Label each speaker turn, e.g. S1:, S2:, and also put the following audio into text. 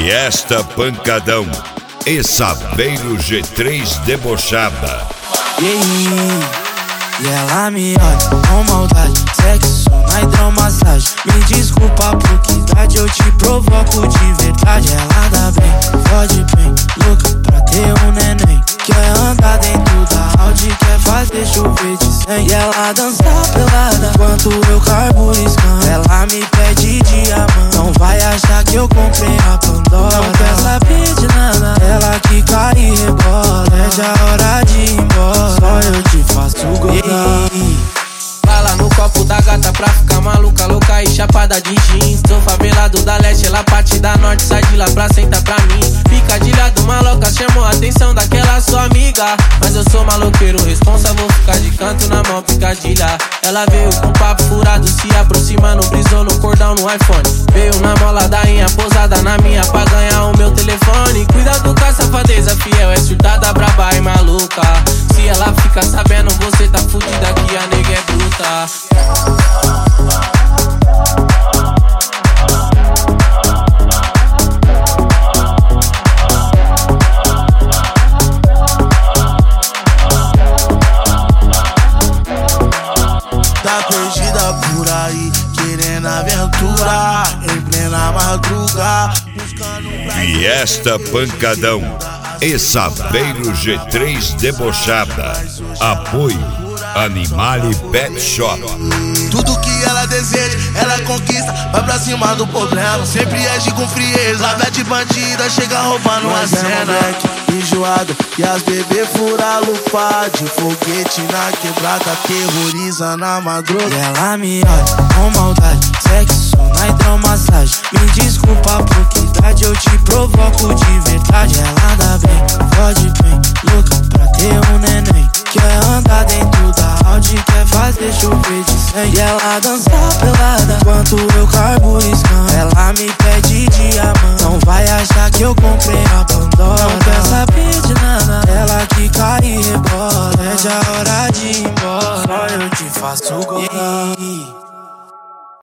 S1: Fiesta Pancadão e Saveiro G3 debochada.
S2: E ela me olha com maldade, sexo na hidromassagem. Me desculpa por que idade eu te provoco de verdade. Ela dá bem, fode bem, louca pra ter um neném. Quer andar dentro da Audi, quer fazer chover de 100. E ela dança pelada enquanto eu carburiscando. Ela me pede diamante, não vai achar que eu comprei a Pandora. Não quer saber de nada, ela que cai e rebola. É já hora de ir embora, só eu te faço gozar.
S3: Fala no copo da gata pra ficar maluca, louca e chapada de jeans. Sou favelado da leste, ela parte da norte, sai de lá pra sentar pra mim. Fica de lado, maloca, chamou a atenção daquela sua amiga. Mas eu sou maloqueiro, responsa, vou ficar de canto na mão, picadilha. Ela veio com papo furado, se aproximando, brisou no cordão no iPhone. Veio na mola da rainha, pousada na minha pra ganhar o meu telefone. Cuidado com a safadeza, fiel, é surtada, braba e maluca. Se ela fica sabendo, você tá fudida, que a nega é bruta.
S2: Tá perdida por aí, querendo aventura, em plena madruga, buscando
S1: Fiesta Pancadão e Saveiro G3 debochada. Apoio Animale Pet Shop.
S2: tudo que ela deseja, ela conquista, vai pra cima do problema. Sempre age com frieza, labia de bandida, chega roubando a cena. Moleque enjoado e as bebê fura lupa, de foguete na quebrada, aterroriza na madrugada. E ela me olha com maldade, sexo na hidromassagem. Me desculpa por que idade eu te provoco de verdade. Ela dá bem, fode bem, louca pra ter um neném. Quer andar dentro da Audi, quer fazer chover de 100. E ela dança pelada enquanto eu carburiscando. Ela me pede diamante, não vai achar que eu comprei